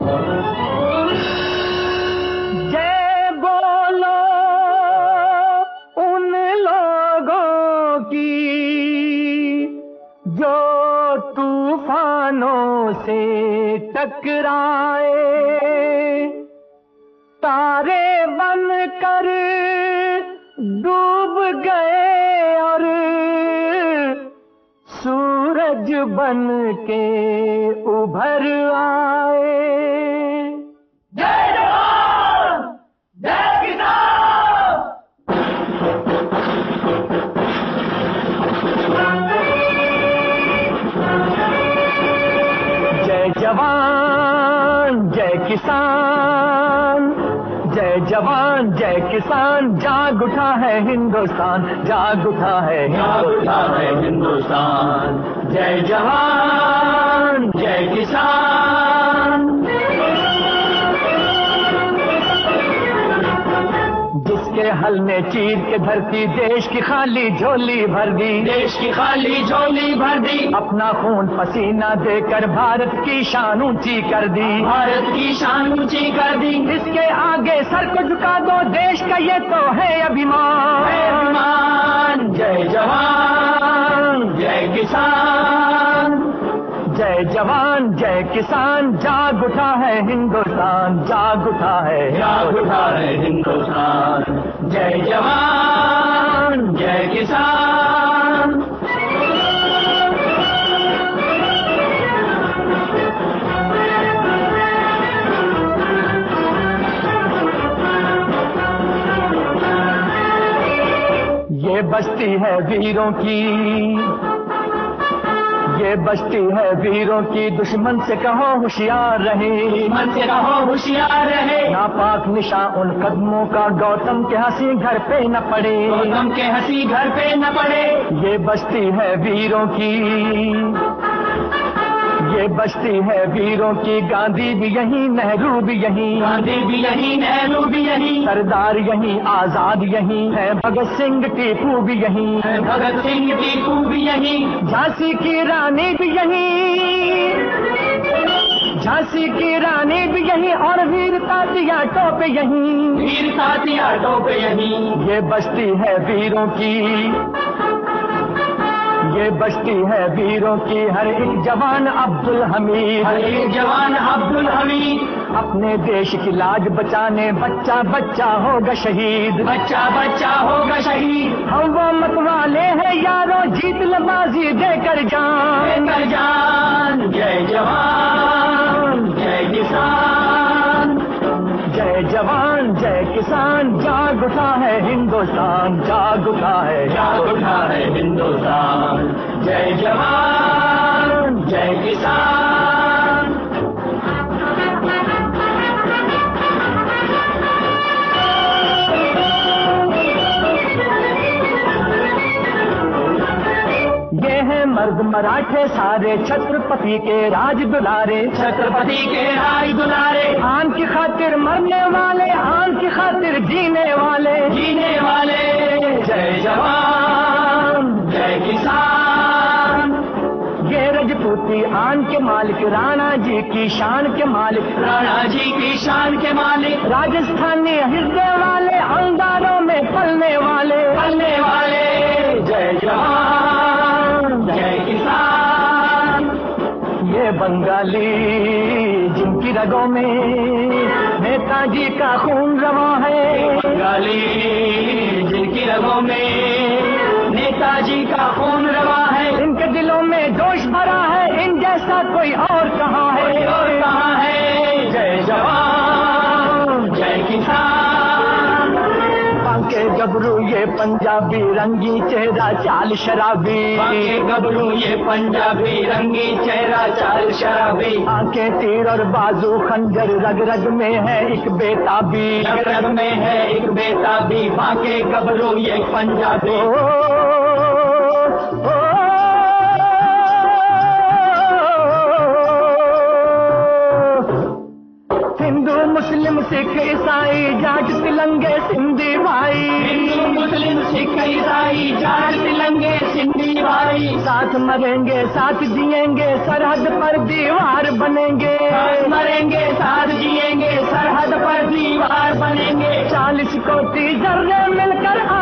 जय बोलो उन लोगों की जो तूफानों से टकराए, तारे बनकर डूब गए और सूरज बन के उभर आए। जय जवान जय किसान। जय जवान जय किसान, जय जवान जय किसान। जाग उठा है हिंदुस्तान, जाग उठा है हिंदुस्तान। जय जवान जय किसान। जिसके हल ने चीर के धरती देश की खाली झोली भर दी, देश की खाली झोली भर दी। अपना खून पसीना देकर भारत की शान ऊंची कर दी, भारत की शान ऊंची कर दी। इसके आगे सर को झुका दो, देश का ये तो है अभिमान। जय जवान जय किसान, जय जवान जय किसान। जाग उठा है हिंदुस्तान, जाग उठा है हिंदुस्तान। जय जवान जय किसान। ये बस्ती है वीरों की, ये बस्ती है वीरों की। दुश्मन से कहो होशियार रहे, दुश्मन से कहो होशियार रहे। नापाक निशा उन कदमों का गौतम के हंसी घर पे न पड़े, गौतम के हंसी घर पे न पड़े। ये बस्ती है वीरों की, ये बस्ती है वीरों की। गांधी भी यहीं, नेहरू भी यहीं, गांधी भी यहीं, नेहरू भी यहीं। सरदार यहीं, आजाद यहीं है। भगत सिंह टीपू भी यहीं है, भगत सिंह टीपू भी यहीं। झांसी की रानी भी यहीं, झांसी की रानी भी यहीं। और वीर तात्या टोपे यहीं, वीर तात्या टोपे यहीं। ये बस्ती है वीरों की, ये बस्ती है वीरों की। हर एक जवान अब्दुल हमीद, हर एक जवान अब्दुल हमीद। अपने देश की लाज बचाने बच्चा बच्चा होगा शहीद, बच्चा बच्चा होगा शहीद। हम वो मत वाले हैं यारों, जीत लबाजी देकर जान, देकर जान। जय जवान जय किसान, जय जवान जय किसान। जाग उठा है हिंदुस्तान, जाग उठा है हिंदुस्तान। जय जवान जय किसान। ये है मर्द मराठे सारे, छत्रपति के राज दुलारे, छत्रपति के राज दुलारे। आन की खातिर मरने वाले, आन की खातिर जीने वाले, जीने वाले। जय जवान जय किसान। ये रजपूती आन के मालिक, राणा जी की शान के मालिक, राणा जी की शान के मालिक। राजस्थानी हृदय वाले, अंगारों में पलने वाले, पलने वाले। जय जवान जय किसान। ये बंगाली जिनकी रगों में नेताजी का खून रवा है, बंगाली जिनकी रगों में नेताजी का खून रवा है। इनके दिलों में जोश भरा है, इन जैसा कोई और कहाँ है, कोई और कहाँ है। जय जवान जय किसान। बांके गबरू ये पंजाबी, रंगी चेहरा चाल शराबी। बांके गबरू ये पंजाबी, रंगी चेहरा चाल शराबी। आंखें तीर और बाजू खंजर, रग रग में है एक बेताबी, रग रग में है एक बेताबी। बांके गबरू ये पंजाबी। हिंदू मुस्लिम सिख ईसाई, जाट तिलंगे सिंधी भाई। हिंदू मुस्लिम सिख ईसाई, जाट तिलंगे सिंधी भाई। साथ मरेंगे साथ जिएंगे, सरहद पर दीवार बनेंगे। साथ मरेंगे साथ 40 कोटि जर्रे मिलकर